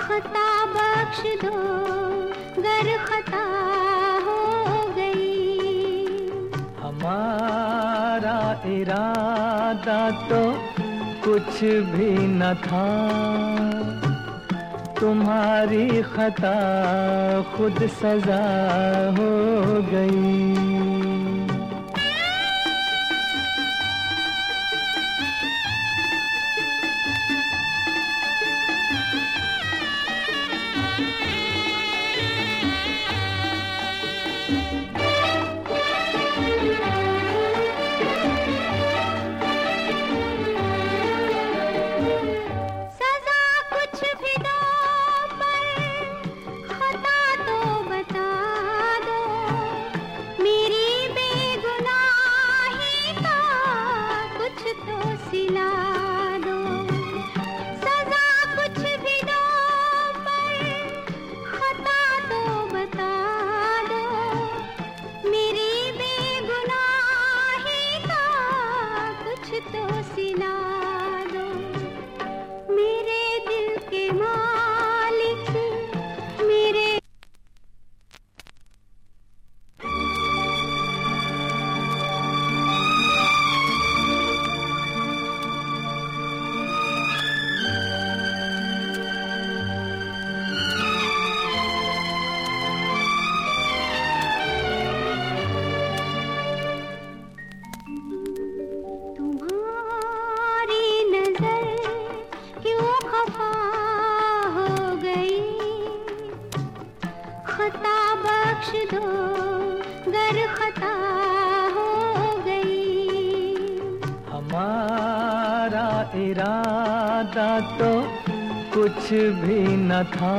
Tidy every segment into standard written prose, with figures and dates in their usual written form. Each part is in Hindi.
खता बख्श दो गर खता हो गई। हमारा इरादा तो कुछ भी न था, तुम्हारी खता खुद सजा हो गई। खता बख्श दो गर खता हो गई। हमारा इरादा तो कुछ भी न था,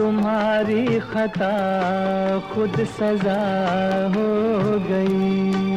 तुम्हारी खता खुद सजा हो गई।